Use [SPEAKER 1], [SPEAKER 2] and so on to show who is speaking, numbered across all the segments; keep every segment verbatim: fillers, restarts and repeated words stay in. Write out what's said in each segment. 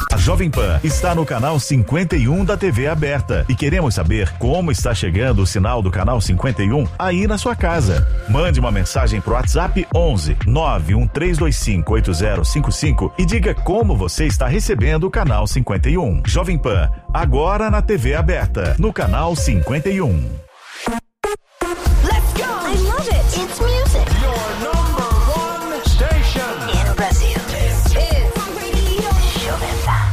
[SPEAKER 1] A Jovem Pan está no canal cinquenta e um da T V aberta e queremos saber como está chegando o sinal do canal cinquenta e um aí na sua casa. Mande uma mensagem pro WhatsApp onze nove um três dois cinco oito zero cinco cinco e diga como você está recebendo o canal cinquenta e um. Jovem Pan, agora na T V aberta, no canal cinquenta e um.
[SPEAKER 2] Let's go! I love it. It's music.
[SPEAKER 3] Your number one station
[SPEAKER 2] In Brazil. This is Radio Jovem Pan.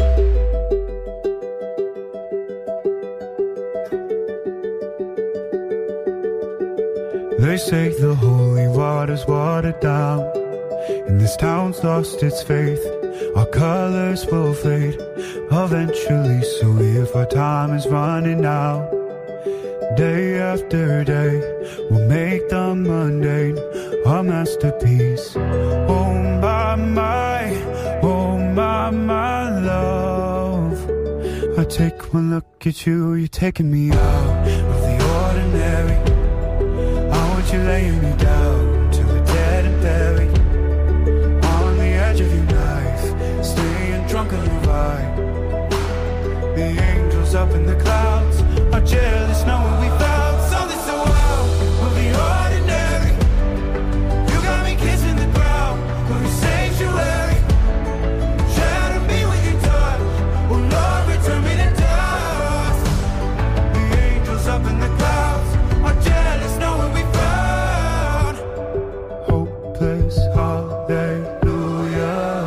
[SPEAKER 4] They say the holy water's watered down, and this town's lost its faith. Our colors will fade eventually, so if our time is running out, day after day, we'll make the mundane our masterpiece. Oh my, my, oh my, my love, I take one look at you, you're taking me out of the ordinary. I want you laying me down till we're dead and buried, on the edge of your knife, staying drunk on your vibe. The angels up in the clouds are jealous knowing we found something so wild of the ordinary. You got me kissing the ground of your sanctuary. Shatter me with your touch, oh Lord, return me to dust. The angels up in the clouds are jealous knowing we found hopeless hallelujah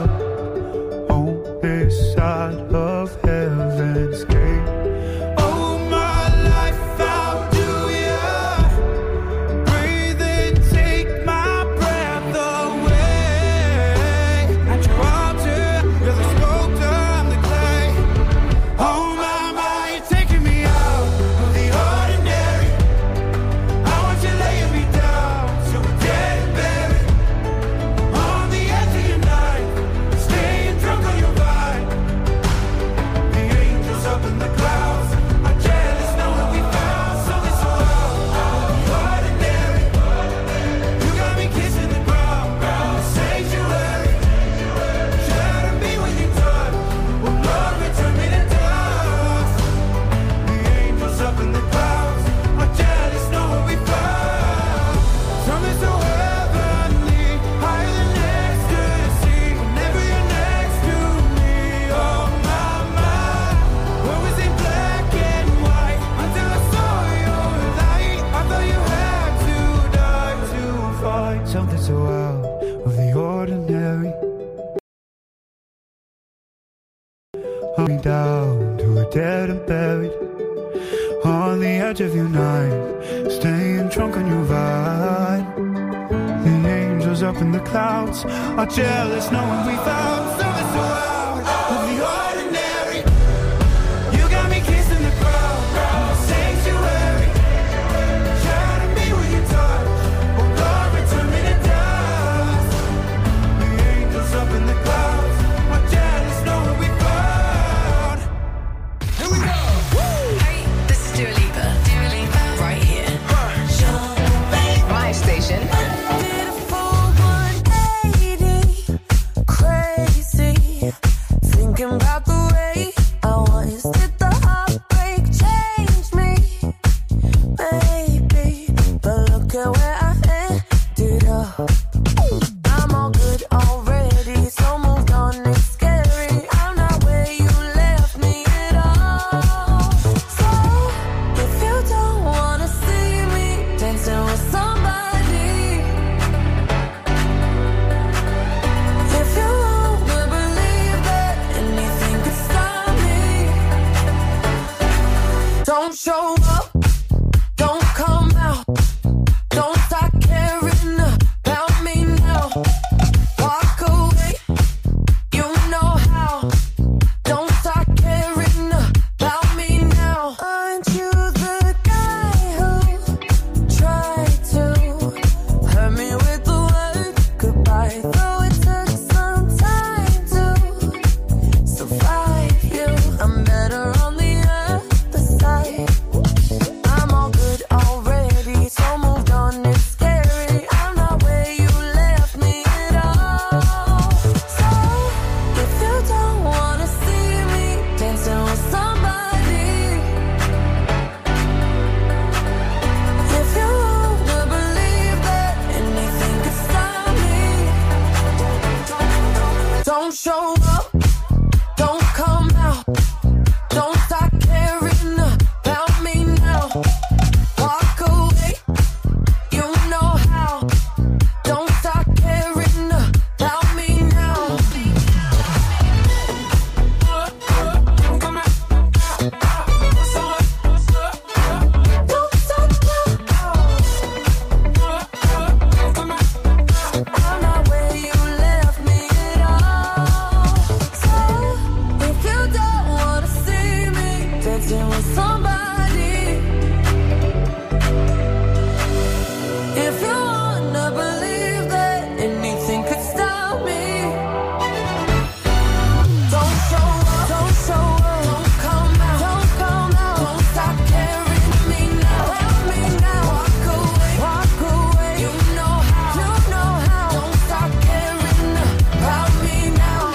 [SPEAKER 4] on this side of heaven's gate. Oh my life, how do ya breathe and take my breath away? At your altar, you're the sculptor, I'm the clay. Oh my, my, you're taking me out of the ordinary. I want you laying me down so we're dead and buried, on the edge of your night, staying drunk on your vine. The angels up in the clouds are jealous knowing we found something so wild, the ordinary. You got me kissing the ground, the sanctuary. Shatter me with your touch, oh Lord, return me to dust. The angels up in the clouds are jealous knowing we found something so heavenly, higher than ecstasy. Whenever you're next to me, oh my, my. What was in black and white until I saw your light? I thought you had to die to find something so out of the ordinary. Hold me down to a dead and buried, on the edge of your night, staying drunk on your vine. The angels up in the clouds are jealous knowing we found something so out of the ordinary. You got me kissing the ground, the sanctuary. Shatter me with your touch, oh Lord, return me to dust. The angels up in the clouds are jealous knowing we found.
[SPEAKER 3] Here we go.
[SPEAKER 5] Hey, this is Dua Lipa. Dua Lipa, right here. My station.
[SPEAKER 6] Did a full one eighty, crazy. Don't show up, don't come out, don't start caring about me now. Walk away, you know how. Don't start caring about me now. Don't start now. I'm not where you left me at all. So if you don't wanna see me dancing with somebody, if you wanna believe that anything could stop me, don't show up, don't show up, don't come out, don't come out, don't stop caring me now, help me now, walk away, walk away, you know how, you know how, don't stop caring about me now.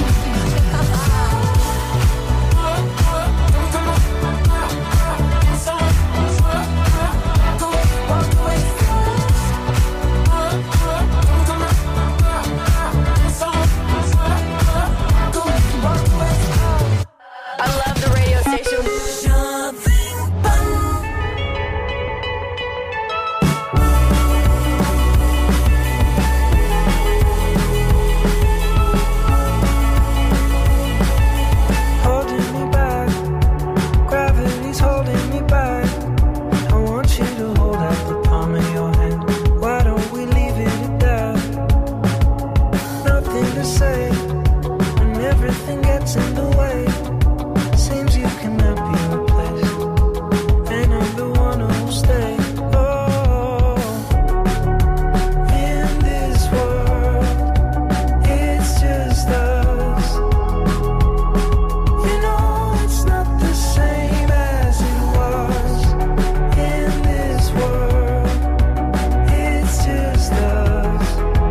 [SPEAKER 6] Walk away. I love the radio station.
[SPEAKER 7] Holding me back, gravity's holding me back. I want you to hold out the palm of your hand. Why don't we leave it at that? Nothing to say when everything gets in the way. Seems you cannot be replaced, and I'm the one who'll stay. Oh, in this world, it's just us. You know it's not the same as it was. In this world, it's just us.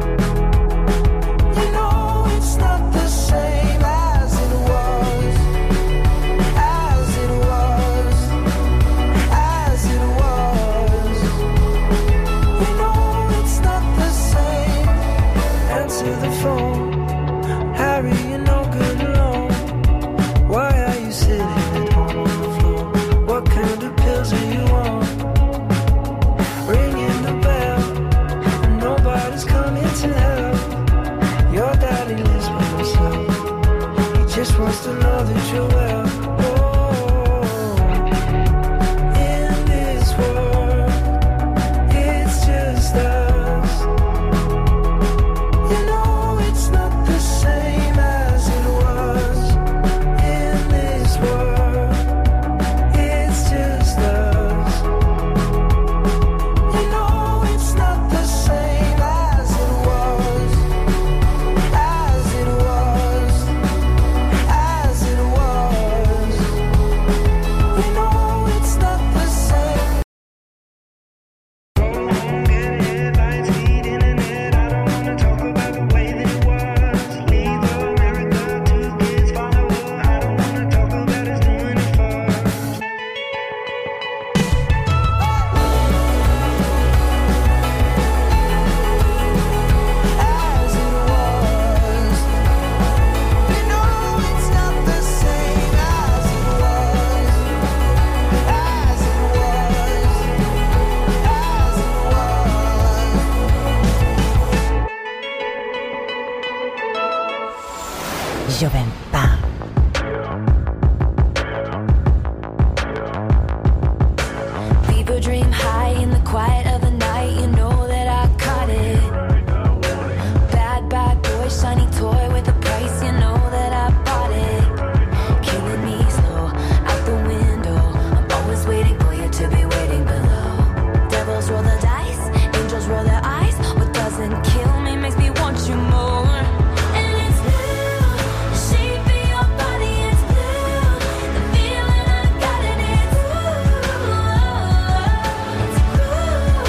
[SPEAKER 7] You know it's not the same as it was. As it was. As it was. You know it's not the same. Answer the phone. Harry, you're no good alone. Why are you sitting at home on the floor? What kind of pills are you on? Ringing the bell, and nobody's coming to help. Your daddy lives by himself. He just wants to know that you're well. Oh, in this world, it's just us. You know it's not the same as it was. In this world, it's just us. You know it's not the same as it was. As it was. As it was. You know it's not the same. Get headlines, feed internet. I don't wanna talk about the way that it was. Leave America to kids follow. I don't wanna talk about us doing it first. As it was. You know it's not the same as it was. As it was. As it was.
[SPEAKER 8] Joventà.
[SPEAKER 6] People dream high in the quiet of the night. You know that I caught it. Bad, bad boy, shiny toy with a price. You know that I bought it. Killing me slow out the window. I'm always waiting for you to be waiting below. Devils roll the dice, angels roll their eyes. What doesn't kill me makes me want you more. And it's blue, the shape of your body is blue. The feeling I got in it, ooh, it's cool.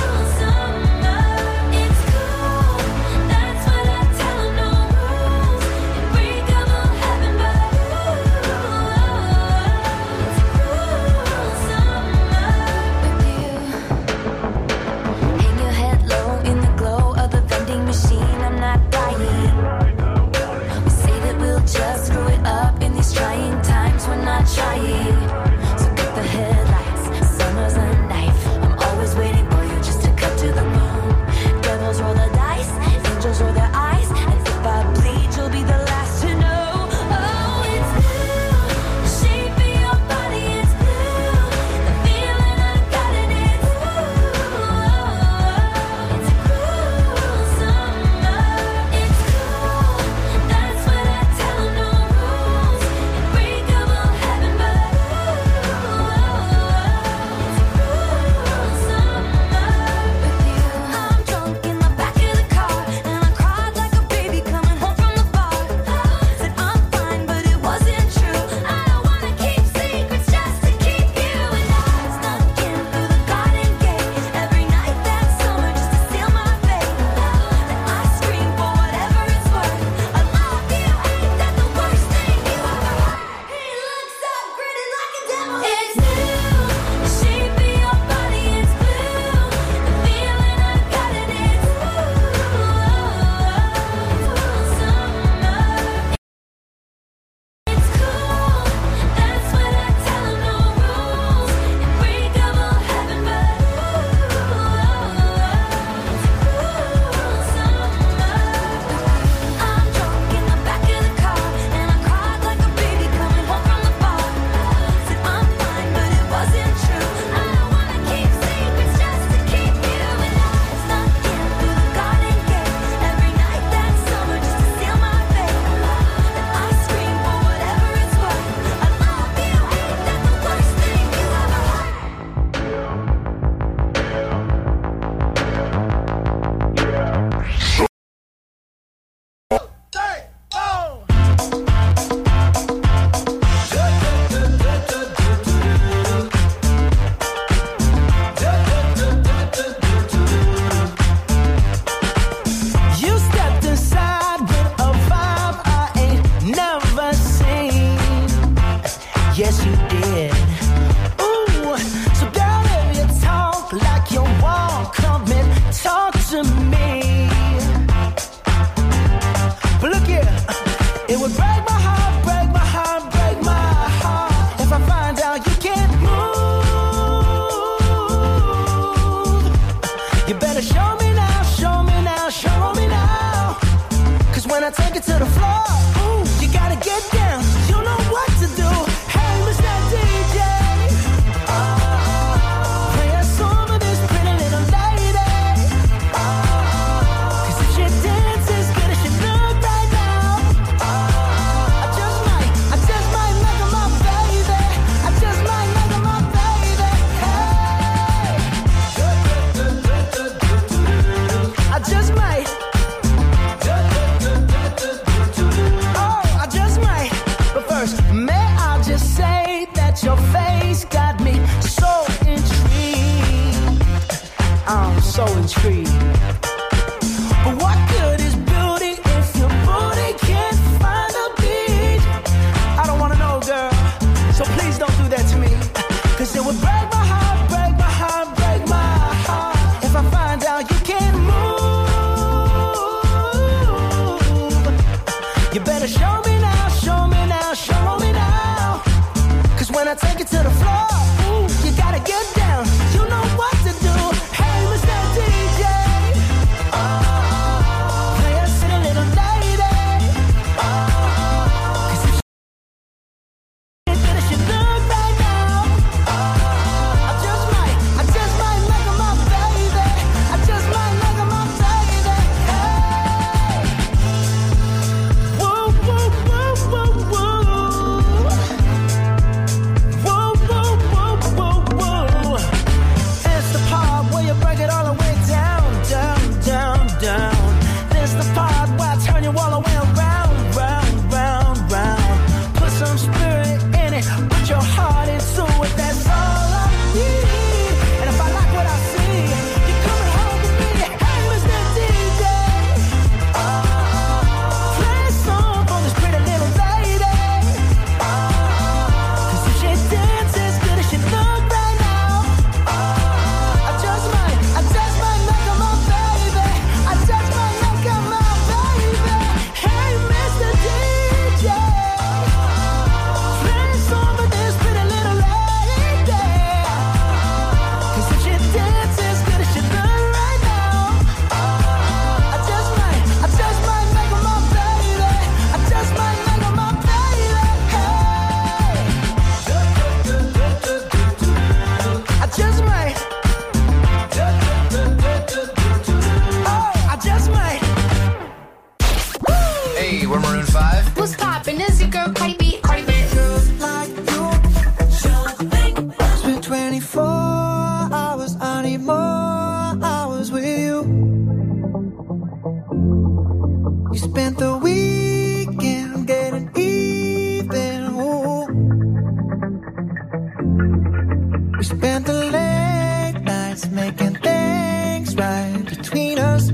[SPEAKER 7] yes you did. Ooh, so girl, if you talk like you want, come and talk to me. But look here, it would break my heart, break my heart, break my heart if I find out you can't move. You better show me now, show me now, show me now. Cause when I take it to the floor, ooh, you gotta get down. You know what to do. Hey, Mister D J, oh, play a song for this pretty little lady. Oh, cause if she dances good as she look right now, oh, I just might, I just might make her my baby. I just might make her my baby. Hey, I just might. Oh, I just might. But first, may I just say that your face got me so intrigued. I'm so intrigued. But what good is beauty if your booty can't find a beat? I don't wanna know, girl. So please don't do that to me. Cause it would break my heart, break my heart, break my heart if I find out you can't move. You better show me now, show me now, show me now. Cause when I take it to the floor, ooh, you gotta get down. You know what to do. Hey, Mister D J, oh, play us in a little lady. Oh, cause if she good as she look right now, oh, I just might, I just might make her my baby. I just might make her my baby. Hey, woo, woo, woo, woo, woo. Woo, woo, woo, woo, woo. It's the part where you break it all the way down, down, down, down. This the part where I turn you all the way around, round, round, round. Put some spirit in it, put your heart into it. That's all I need. And if I like what I see, you're coming home with me. Hey, Mister D J, oh, play a song for this pretty little lady. Oh, cause if she dances good as she look right now, oh, I just might, I just might make her my baby. I just might make her my baby. Hey, Mister D J, play a song for this pretty little lady. Cause if she dances good as she look right now, oh, I just might, I just might make her my baby. I just might make her my baby. Hey, I just might. Oh, I just might.
[SPEAKER 8] Hey, we're Maroon five.
[SPEAKER 5] What's poppin'? Is your girl Cardi B? Cardi B.
[SPEAKER 7] Like you, spend twenty-four hours, I need more hours with you. You spent the weekend getting even, ooh. We spent the late nights making things right between us.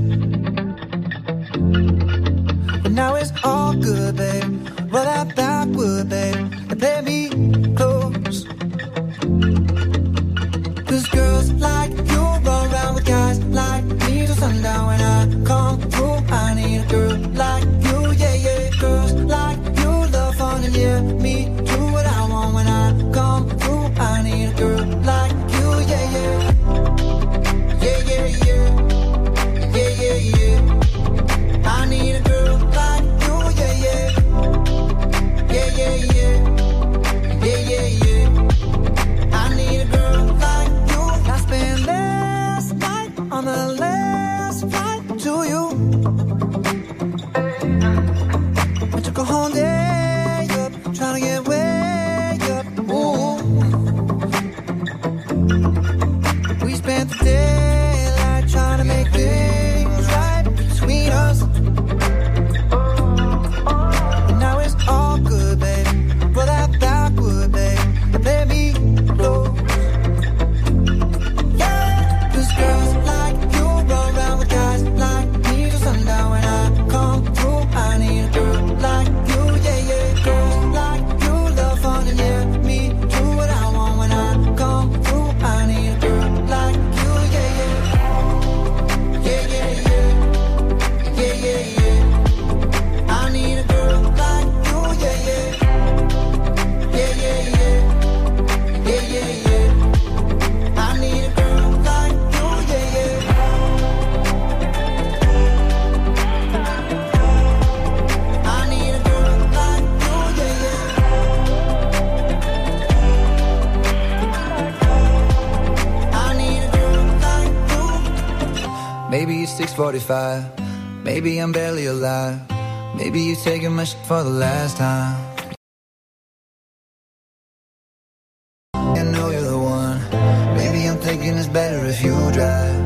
[SPEAKER 7] But now it's all good, babe. Roll that backward, babe, and play me close. Cause girls like you run around with guys like me till sundown. When I come through, I need a girl like you, yeah, yeah. Girls like you love fun and yeah, me do what I want. When I come through, I need a girl like you, yeah, yeah. Yeah, yeah, yeah. Yeah, yeah, yeah. I need a girl like you, yeah, yeah. Yeah, yeah, yeah. Yeah, yeah, yeah. I need a girl like you. I spent last night on the last flight to you. I took a whole day up trying to get six forty-five. Maybe I'm barely alive. Maybe you taking my shit for the last time. I know you're the one. Maybe I'm thinking it's better if you drive.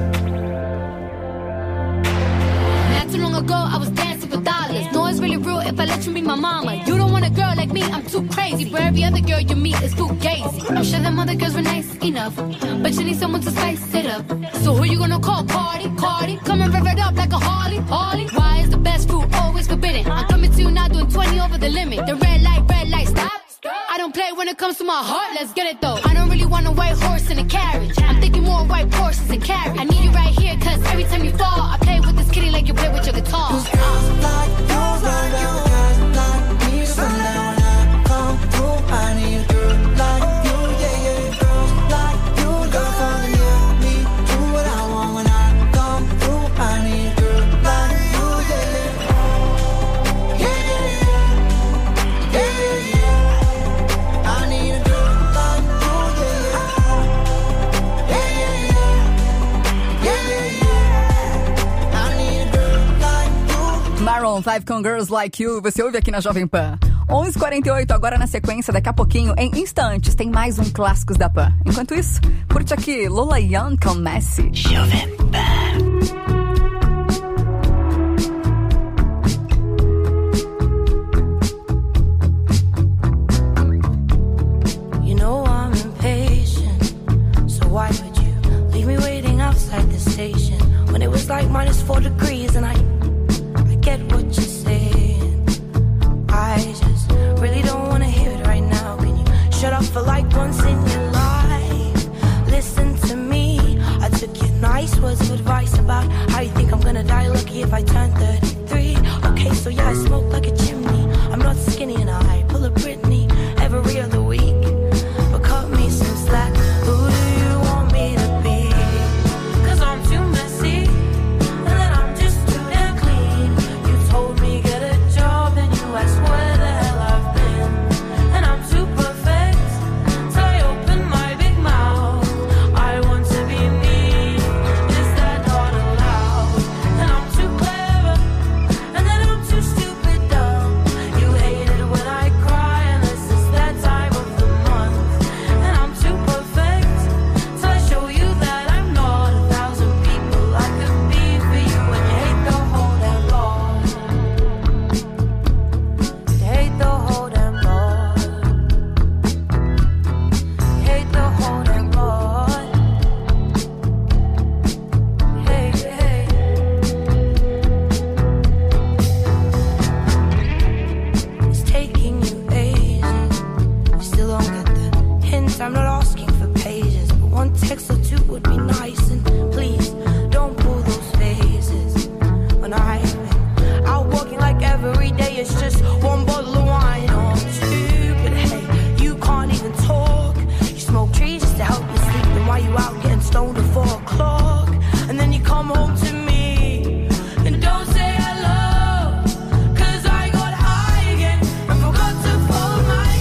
[SPEAKER 8] Not too long ago, I was dancing for dollars. No, it's really real if I let you be my mama. You don't want a girl like me, I'm too crazy. Where every other girl you meet is too gazy. I'm sure them other girls were nice enough, but you need someone to spice it up. So who you gonna call? Cardi, Cardi. Come and rev it up like a Harley, Harley. Why is the best fruit always forbidden? I'm coming to you now doing twenty over the limit. The red light, red light, stop. I don't play when it comes to my heart, let's get it though. I don't really want a white horse in a carriage. I'm thinking more white horses and carriage. I need you right here, cause every time you fall, I play with this kitty like you play with your guitar.
[SPEAKER 7] Cause girls like you, like you, guys like me. Someday when I come through, I need a girl like you, yeah, yeah. Girls like you, girl for the year. Me, do what I want when I come through. I need a girl like you, yeah, yeah. Yeah, yeah, yeah. Yeah, yeah, yeah. I need a girl like you, yeah, yeah. Yeah, yeah, yeah. Yeah, yeah, yeah. I need a girl like you.
[SPEAKER 9] Maroon five com Girls Like You, você ouve aqui na Jovem Pan. onze e quarenta e oito, agora na sequência, daqui a pouquinho, em instantes, tem mais um Clássicos da Pan. Enquanto isso, curte aqui Lola Young com Messi. Jovem Pan.
[SPEAKER 10] You know I'm impatient, so why would you leave me waiting outside the station when it was like minus four degrees and I, I get what you're saying. I just really don't want to hear it right now. Can you shut up for like once in your life? Listen to me. I took your nice words of advice about how you think I'm gonna die lucky if I turn thirty-three. Okay, so yeah, I smoke like a chimney. I'm not skinny and I pull a Britney every other week. But cut me some slack. Who do you want me to be? Cause I'm too messy, and then I'm just too damn clean. You told me get a job, and you asked where the hell I've been. And I'm too perfect, so I open my big mouth. I want to be me, is that not allowed? And I'm too clever, and then I'm too stupid dumb. You hate it when I cry, and this is that time of the month. And I'm too perfect, so I show you that I'm not a thousand people I could be for you. And you hate the whole damn lot. You hate the whole damn lot. You hate the whole damn lot. Hey, hey. It's taking you ages. You still don't get the hint. I'm not asking for pages, but one text or two would be nice. And please don't pull those phases. When I've been out walking like every day, it's just one bottle of wine or two. But hey, you can't even talk. You smoke trees just to help you sleep. Then why you out getting stoned at four o'clock? And then you come home to me and don't say hello. Cause I got high again and forgot to fold my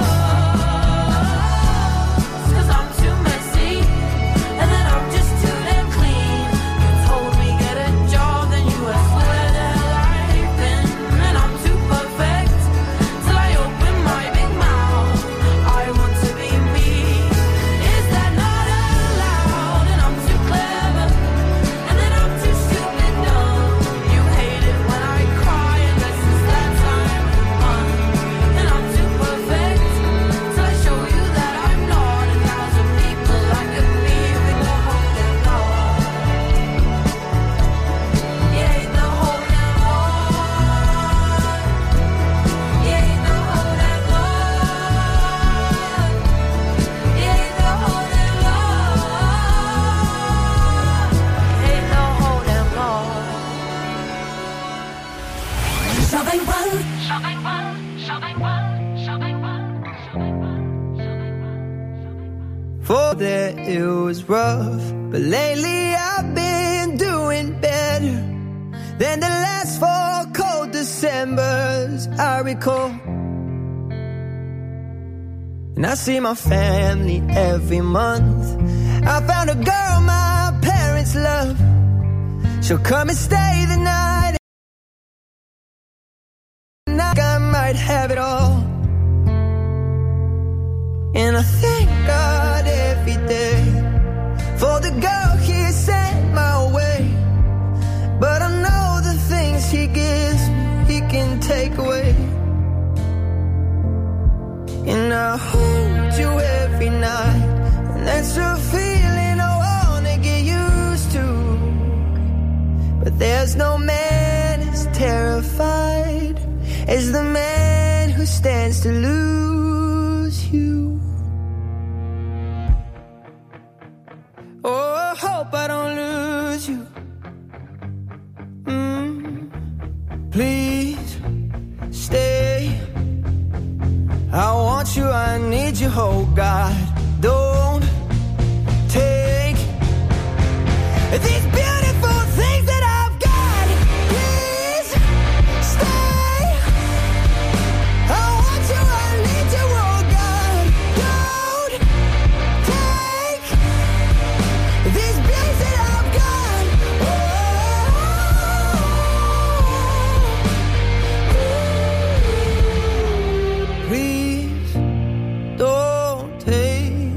[SPEAKER 10] clothes. Cause I'm too messy, and then I'm just too damn clean. You told me get a job, then you asked where the hell I've been. And I'm too perfect, till I open my big mouth. I want to be me, is that not allowed? And I'm too clever, and then I'm too stupid dumb. You hate it when I cry, and this is that time of the month. And I'm too perfect, till I show you that I'm not a thousand people I could be with the whole damn lot. You hate the whole damn lot. You hate the whole damn lot. You hate the whole damn lot. You hate the whole damn lot.
[SPEAKER 5] Jovem Pan.
[SPEAKER 7] For that it was rough, but lately I've been doing better than the last four cold Decembers I recall. And I see my family every month. I found a girl my parents love. she'll come and stay the night. And I might have it all. And I thank God every day for the girl He sent my way. But I know the things He gives me, He can take away. And I hold you every night, and that's a feeling I wanna get used to. But there's no man as terrified as the man who stands to lose you. Oh, I hope I don't lose you. Mm. Please stay. I want you, I need you, oh God. Don't take these beautiful things that I've got. Please stay. I want you, I need you, oh God. Don't take these beauties that I've got. Oh, please don't take.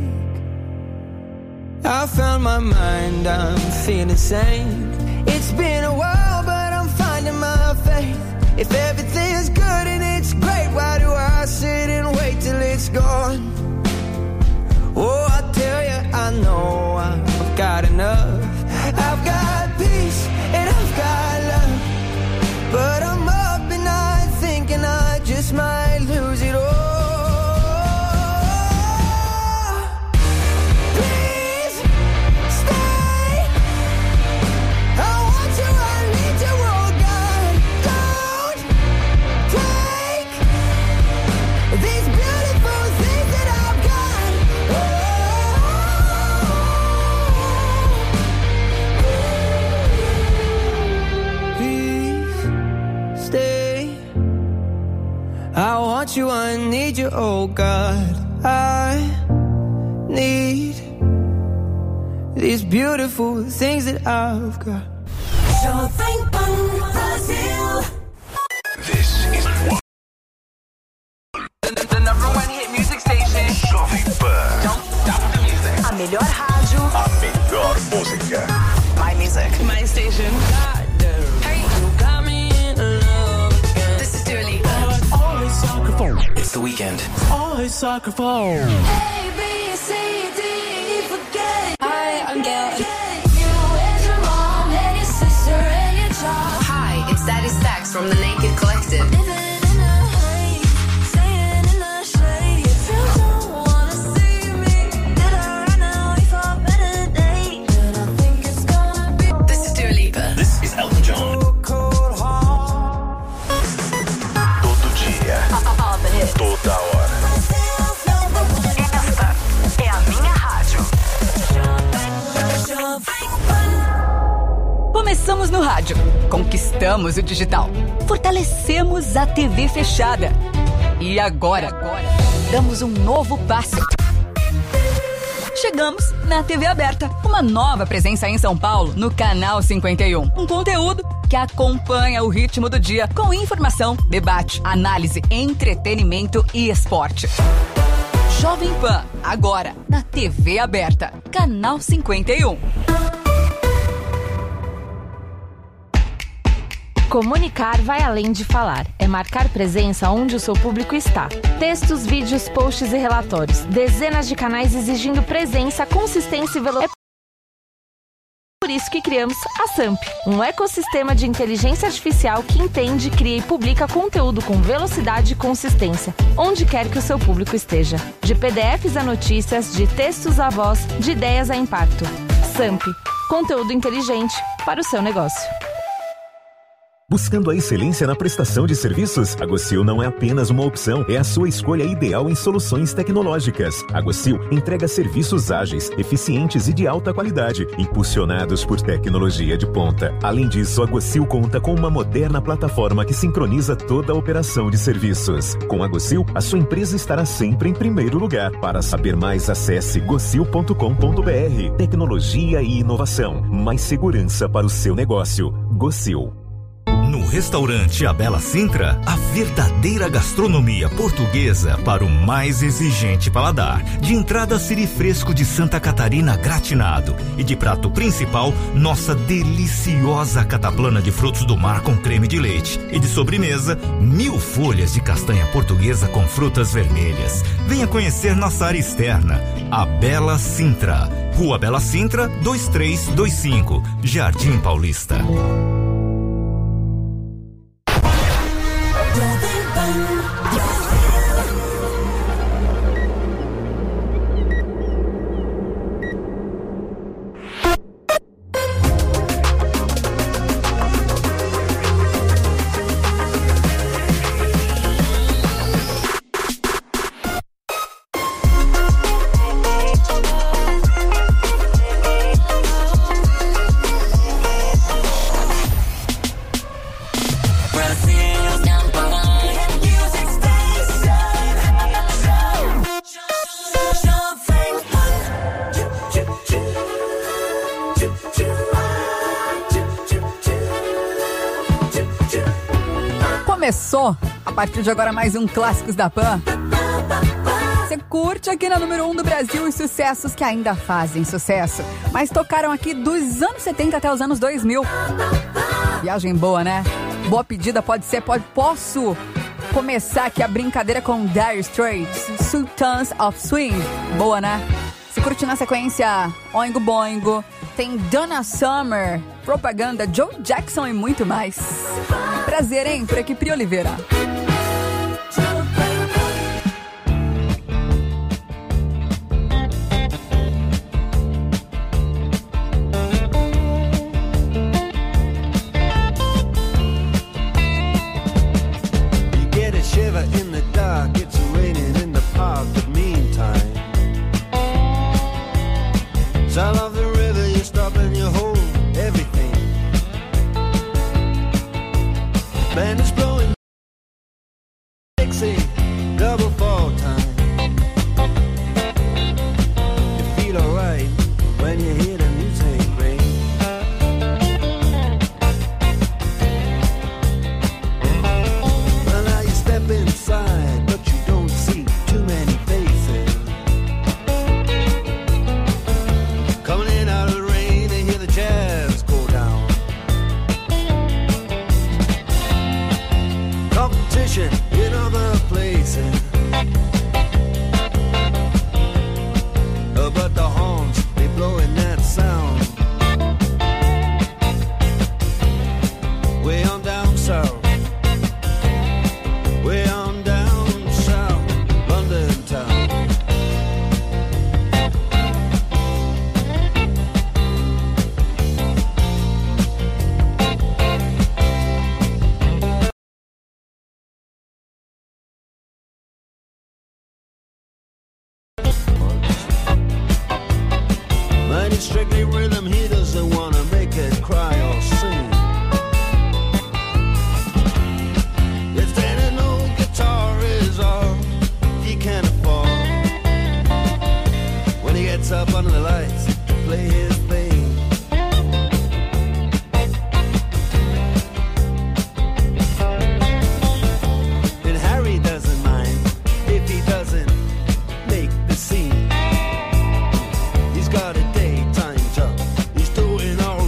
[SPEAKER 7] I found my mind, I'm feeling sane. It's been a while, but I'm finding my faith. If everything's good and it's great, why do I sit and wait till it's gone? Oh, I tell you, I know I've got enough. I've got peace and I've got love. But I'm up at night thinking I just might lose it all. Please stay. I want you, I need you, oh God. Don't take these beautiful things that I've got. Please stay. I want you, I need you, oh God. I need these beautiful things that I've got.
[SPEAKER 5] Jovem Pan Brasil.
[SPEAKER 11] This is
[SPEAKER 12] The, the number one hit music station.
[SPEAKER 11] Jovem Pan.
[SPEAKER 12] Don't stop the music.
[SPEAKER 5] A melhor rádio.
[SPEAKER 11] A melhor música.
[SPEAKER 12] My music. My station. Hey, you got me in love again. This is Dua Lipa.
[SPEAKER 3] Always sucker for.
[SPEAKER 11] It's the weekend.
[SPEAKER 3] Always sucker for.
[SPEAKER 6] A, B, C, D, E, forget it.
[SPEAKER 5] Hi, I'm Gail.
[SPEAKER 6] You and your mom and your sister and your child.
[SPEAKER 5] Hi, it's Daddy Stacks from the Naked Collective.
[SPEAKER 6] Living in the hate, staying in the shade. If you don't wanna see me, get her right now, we for a better day. And I think it's gonna be
[SPEAKER 5] This is Dua Lipa.
[SPEAKER 11] This is Elton John. Todo dia. Toda hora.
[SPEAKER 5] Esta é a minha rádio.
[SPEAKER 9] Começamos no rádio, conquistamos o digital, fortalecemos a T V fechada. E agora, agora damos um novo passo. Chegamos na T V aberta, uma nova presença em São Paulo, no Canal cinquenta e um. Um conteúdo que acompanha o ritmo do dia, com informação, debate, análise, entretenimento e esporte. Jovem Pan, agora na T V aberta, Canal cinquenta e um.
[SPEAKER 13] Comunicar vai além de falar. É marcar presença onde o seu público está. Textos, vídeos, posts e relatórios. Dezenas de canais exigindo presença, consistência e velocidade. É por isso que criamos a Samp, um ecossistema de inteligência artificial que entende, cria e publica conteúdo com velocidade e consistência, onde quer que o seu público esteja. De P D Fs a notícias, de textos a voz, de ideias a impacto. Samp, conteúdo inteligente para o seu negócio.
[SPEAKER 14] Buscando a excelência na prestação de serviços? A Gocil não é apenas uma opção, é a sua escolha ideal em soluções tecnológicas. A Gocil entrega serviços ágeis, eficientes e de alta qualidade, impulsionados por tecnologia de ponta. Além disso, a Gocil conta com uma moderna plataforma que sincroniza toda a operação de serviços. Com a Gocil, a sua empresa estará sempre em primeiro lugar. Para saber mais, acesse gocil ponto com ponto b r. Tecnologia e inovação. Mais segurança para o seu negócio. Gocil.
[SPEAKER 15] No restaurante A Bela Sintra, a verdadeira gastronomia portuguesa para o mais exigente paladar. De entrada, siri fresco de Santa Catarina gratinado. E de prato principal, nossa deliciosa cataplana de frutos do mar com creme de leite. E de sobremesa, mil folhas de castanha portuguesa com frutas vermelhas. Venha conhecer nossa área externa, A Bela Sintra. Rua Bela Sintra, dois três dois cinco, Jardim Paulista.
[SPEAKER 9] Começou, a partir de agora, mais um Clássicos da Pan. Você curte aqui na número um do Brasil os sucessos que ainda fazem sucesso, mas tocaram aqui dos anos setenta até os anos dois mil. Viagem boa, né? Boa pedida, pode ser, pode, posso começar aqui a brincadeira com Dire Straits, Sultans of Swing. Boa, né? Se curte na sequência Oingo Boingo, tem Donna Summer, Propaganda, Joe Jackson e muito mais. Prazer, hein? Por aqui, Pri Oliveira.
[SPEAKER 7] You get a shiver in the dark, it's raining in the park, but meantime, sound of the river, you stop and you hold everything. Band is blowing Dixie, double fall time. You feel alright when you hear the music ring. Well, now you step inside, but you don't see too many faces. Coming in out of the rain and hear the jazz go down. Competition in other places, uh, but the horns, they blowing that sound. Way on down south, way on down south, London town. Man, it's strictly rhythm, he doesn't wanna make it cry or sing. If then an old guitar is all he can afford, when he gets up under the lights to play his thing. And Harry doesn't mind if he doesn't make the scene. He's got a daytime job, he's doing all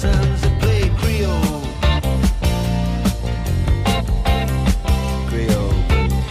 [SPEAKER 7] sultans that play Creole. Creole.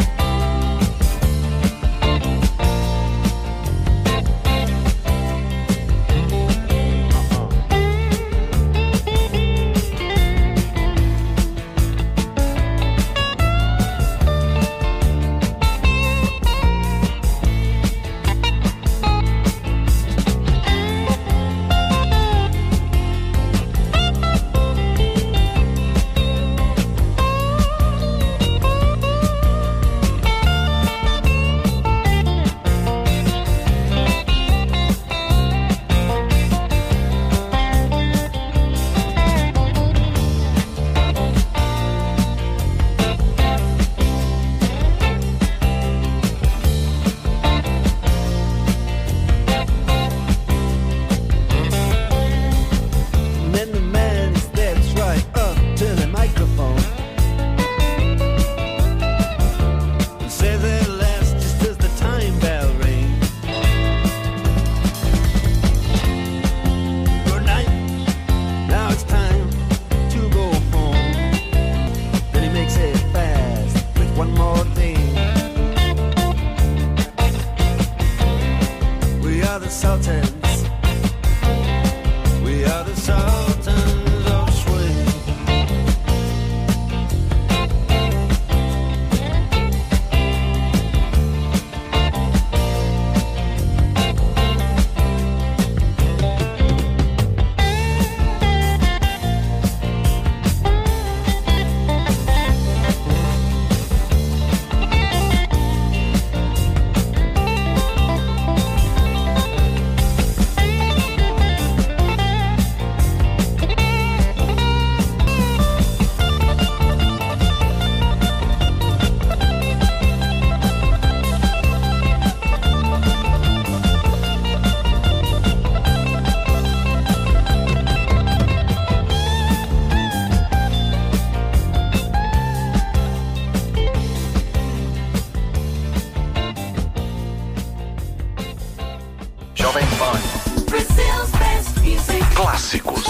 [SPEAKER 11] Clássicos.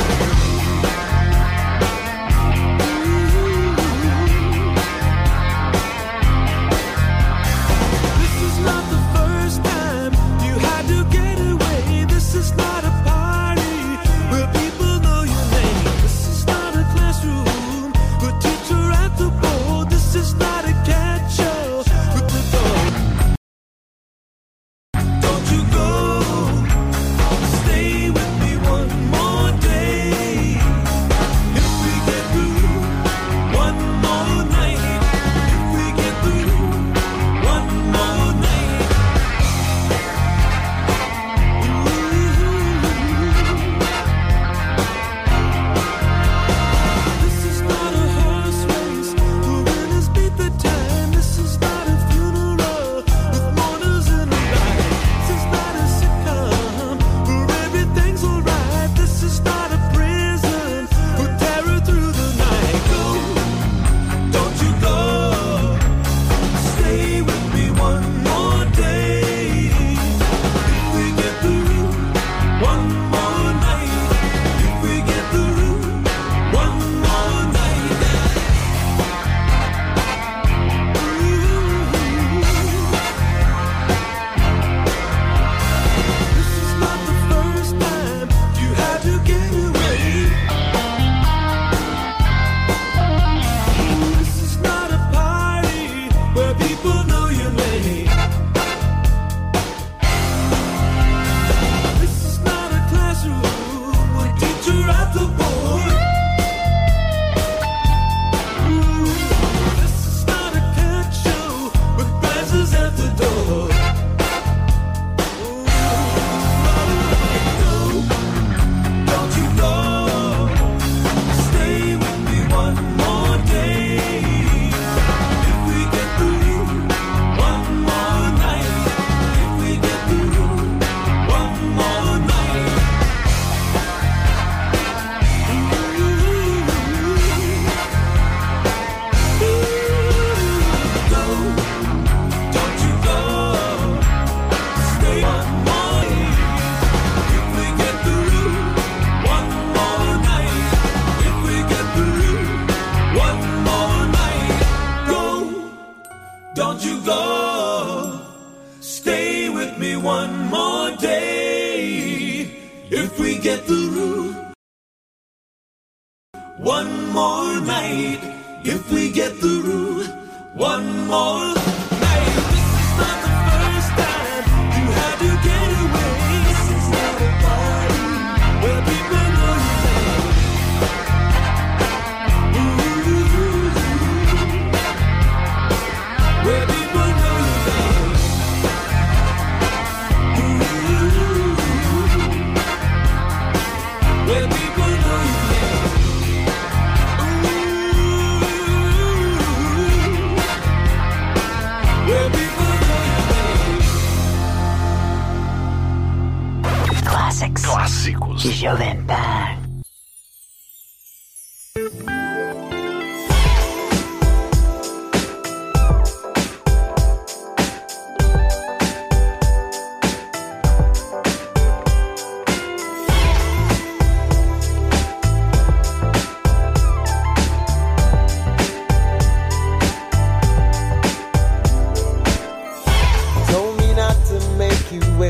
[SPEAKER 7] Ooh.
[SPEAKER 3] don't you go. Stay with me one more day. If we get through one more night, if we get through one more night. This is not the first time you had to get away. This is not a party where people know you play. Ooh, where people know you play. Ooh, where people know you play.
[SPEAKER 16] Classics.
[SPEAKER 11] Clássicos.
[SPEAKER 16] Jovem Pan.
[SPEAKER 7] Told me not to make you wait.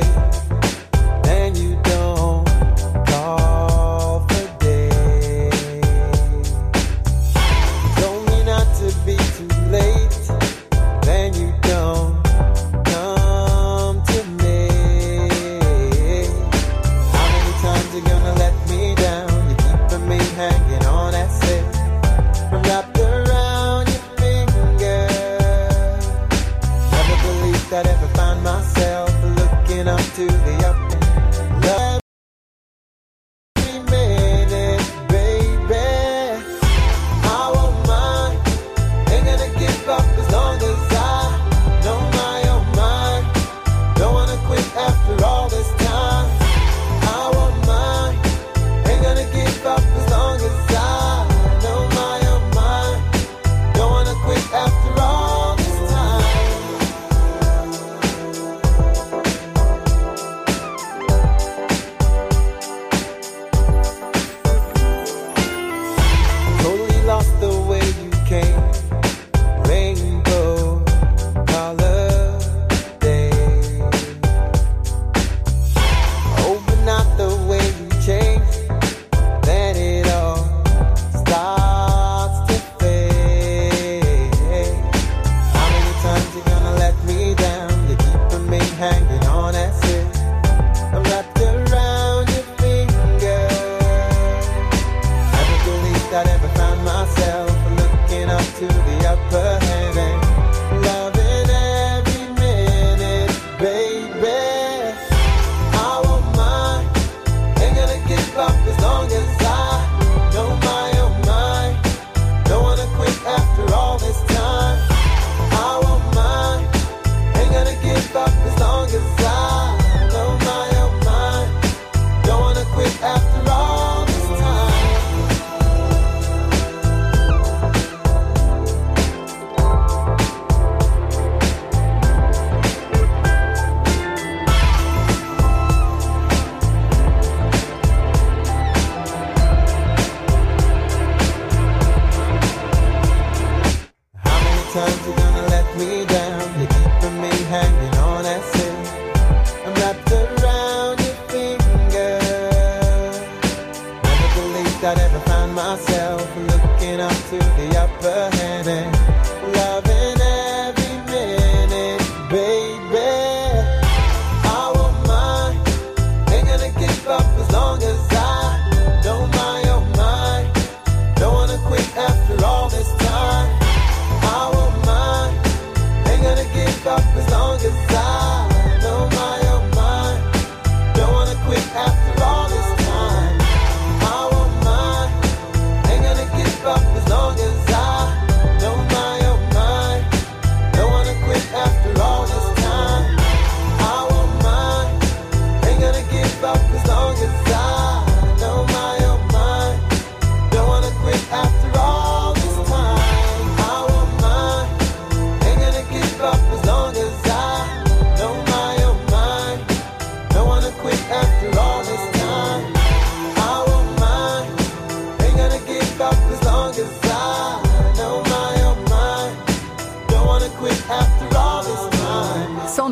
[SPEAKER 7] After all this time, I won't mind. Ain't gonna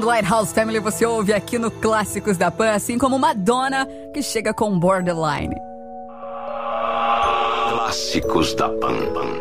[SPEAKER 9] Lighthouse Family você ouve aqui no Clássicos da Pan, assim como Madonna, que chega com Borderline.
[SPEAKER 11] Clássicos da Pan.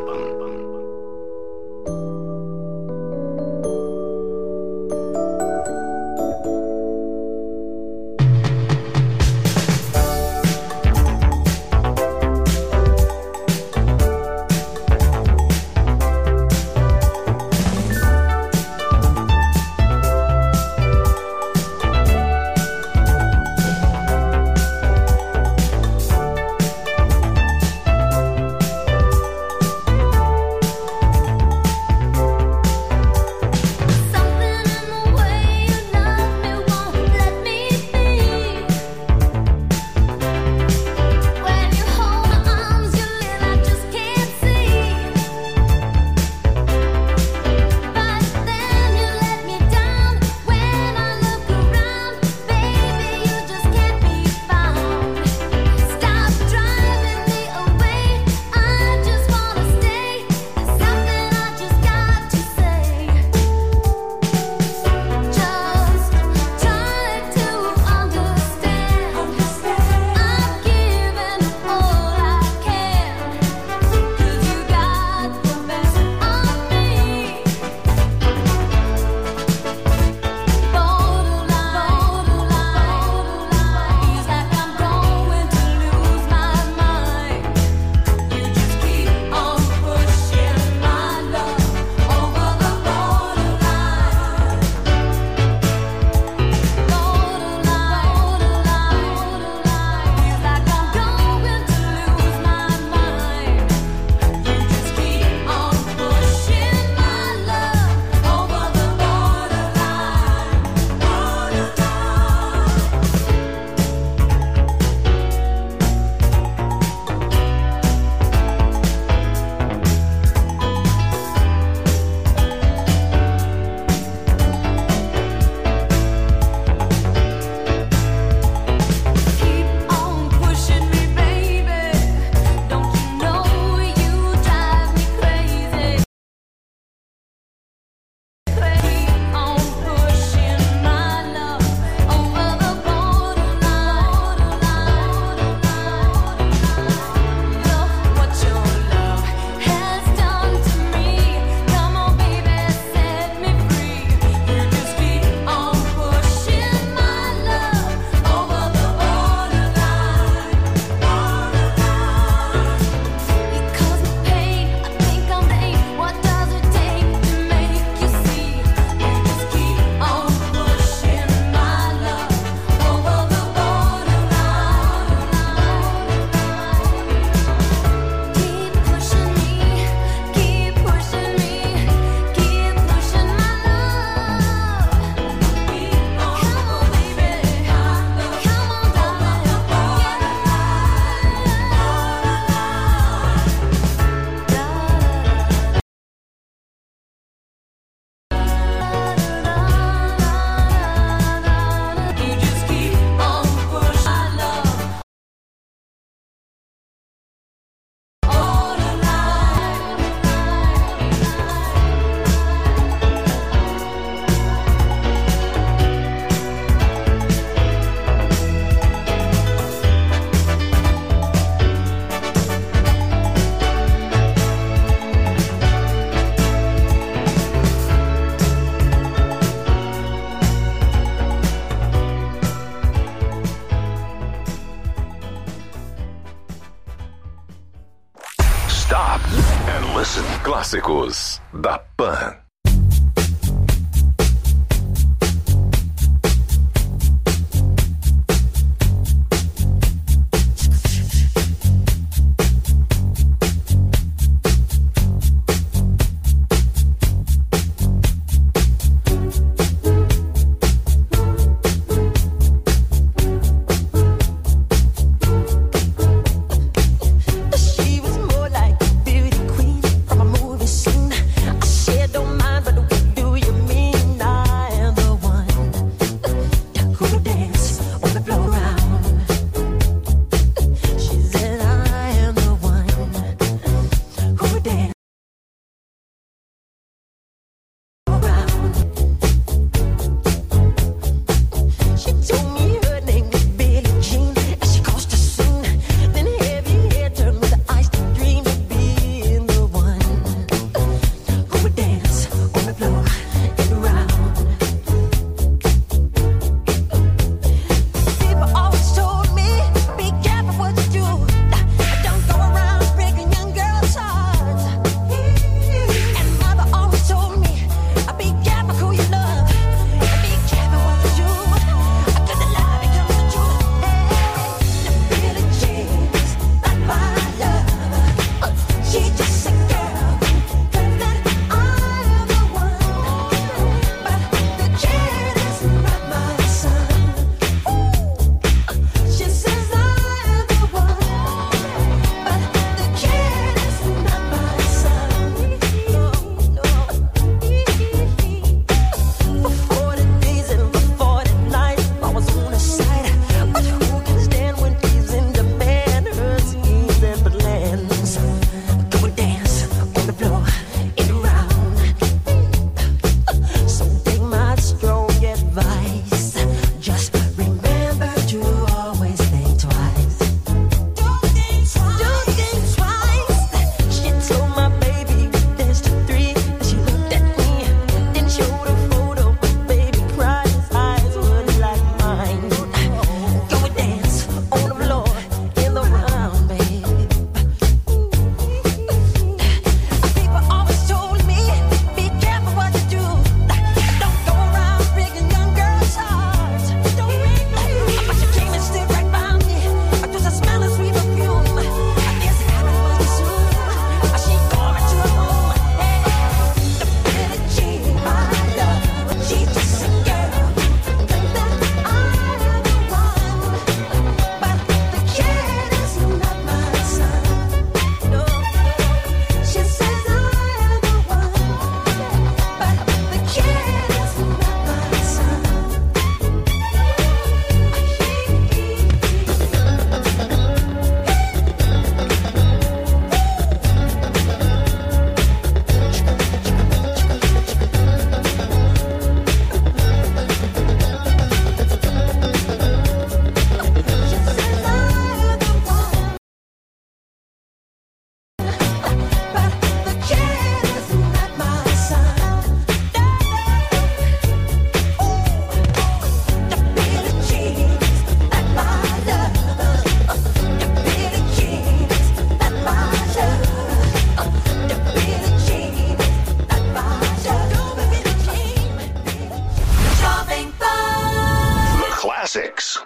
[SPEAKER 11] Clássicos da Pan.
[SPEAKER 7] She was more like a beauty queen from a movie scene. I said, don't mind.
[SPEAKER 11] Classics.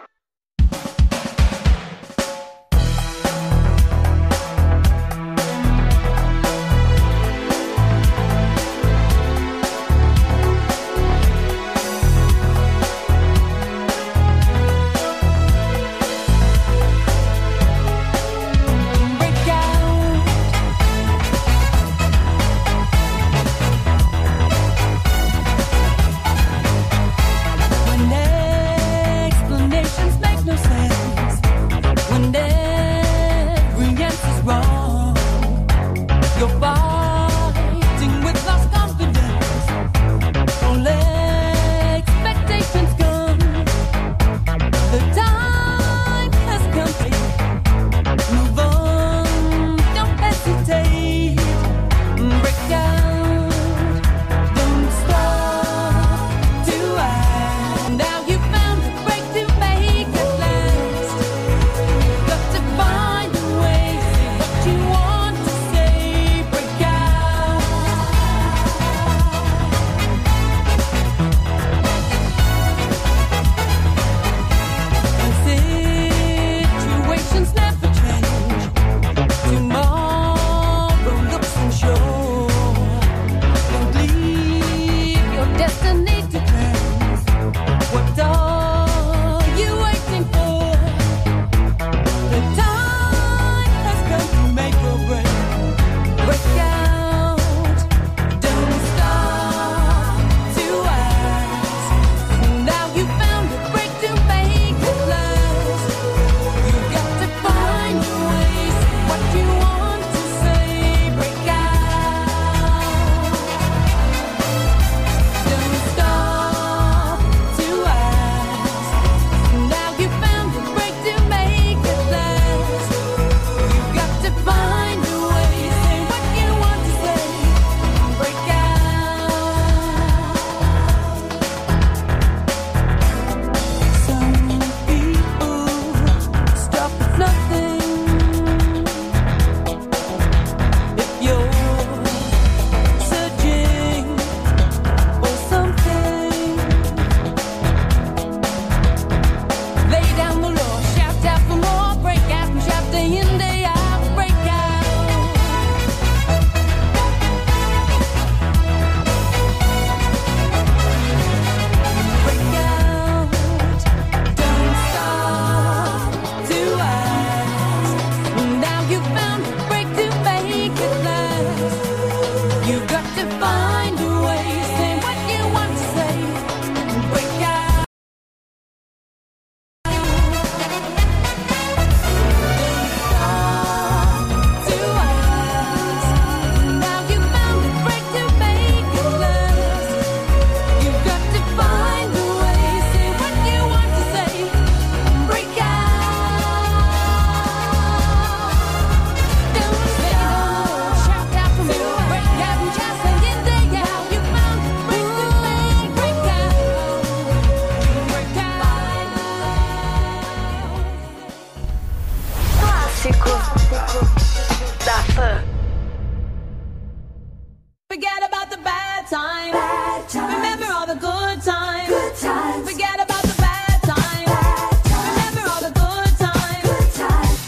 [SPEAKER 3] Forget about the bad times. Bad times. Remember all the good times. Good times. Forget about the bad times. Bad times. Remember all the good times. Good times.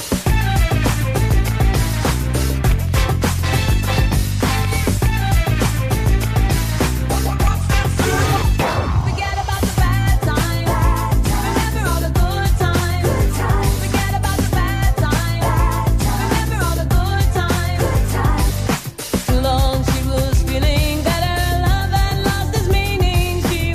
[SPEAKER 3] Forget about the bad times. Bad times. Remember all the good times. Good times. Forget about the bad times. Bad times. Remember all the good times. Good times. Too long she was feeling that her love had lost its meaning. She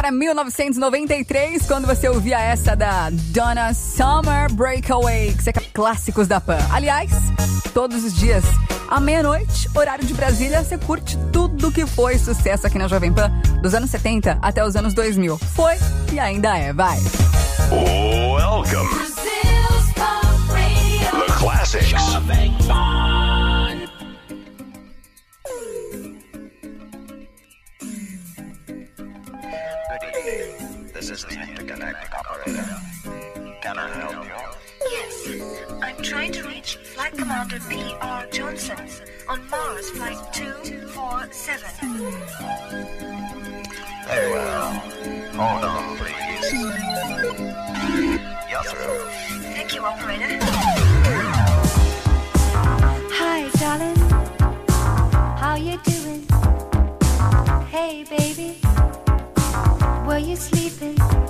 [SPEAKER 9] para mil novecentos e noventa e três, quando você ouvia essa da Donna Summer Breakaway, que é clássicos da Pan. Aliás, todos os dias, à meia-noite, horário de Brasília, você curte tudo que foi sucesso aqui na Jovem Pan, dos anos setenta até os anos dois mil. Foi e ainda é, vai.
[SPEAKER 11] Welcome. The Classics.
[SPEAKER 17] This is the intergalactic operator. Can I help you?
[SPEAKER 18] Yes, I'm trying to reach Flight Commander P R Johnson on Mars Flight two four seven.
[SPEAKER 17] Very well. Hold on, please. You're through.
[SPEAKER 18] Thank you, operator.
[SPEAKER 6] Hi, darling. How you doing? Hey, baby. Were you sleeping?